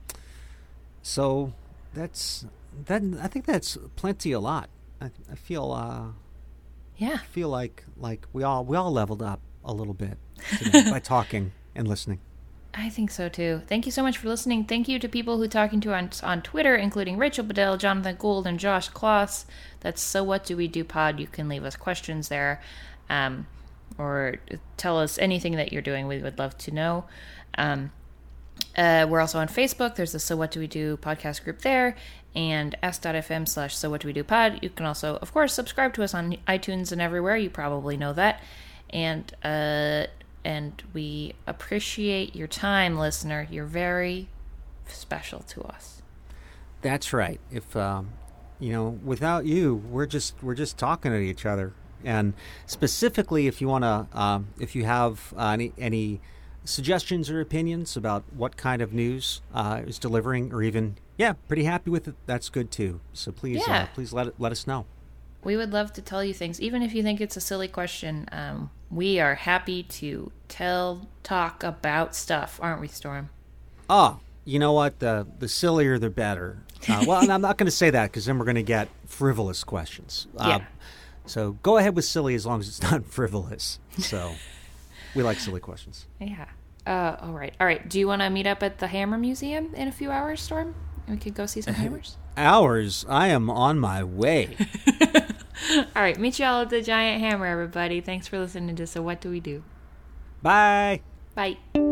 [SPEAKER 1] So I think that's plenty a lot. I feel feel like we all leveled up a little bit today by talking and listening.
[SPEAKER 2] I think so too. Thank you so much for listening. Thank you to people who are talking to us on Twitter, including Rachel Bedell, Jonathan Gould, and Josh Kloss. That's So What Do We Do Pod. You can leave us questions there, or tell us anything that you're doing. We would love to know. We're also on Facebook. There's the So What Do We Do podcast group there, and s.fm/So What Do We Do Pod. You can also, of course, subscribe to us on iTunes and everywhere. You probably know that. And we appreciate your time, listener. You're very special to us.
[SPEAKER 1] That's right. If without you, we're just talking to each other. And specifically, if you want to, if you have any suggestions or opinions about what kind of news is delivering, or even pretty happy with it, that's good too. So please let us know.
[SPEAKER 2] We would love to tell you things, even if you think it's a silly question. We are happy to talk about stuff, aren't we, Storm?
[SPEAKER 1] Oh, you know what? The sillier, the better. Well, I'm not going to say that because then we're going to get frivolous questions. So go ahead with silly as long as it's not frivolous. So we like silly questions.
[SPEAKER 2] Yeah. All right. Do you want to meet up at the Hammer Museum in a few hours, Storm? We could go see some hammers.
[SPEAKER 1] Hours? I am on my way.
[SPEAKER 2] All right. Meet y'all at the Giant Hammer, everybody. Thanks for listening to So What Do We Do?
[SPEAKER 1] Bye.
[SPEAKER 2] Bye.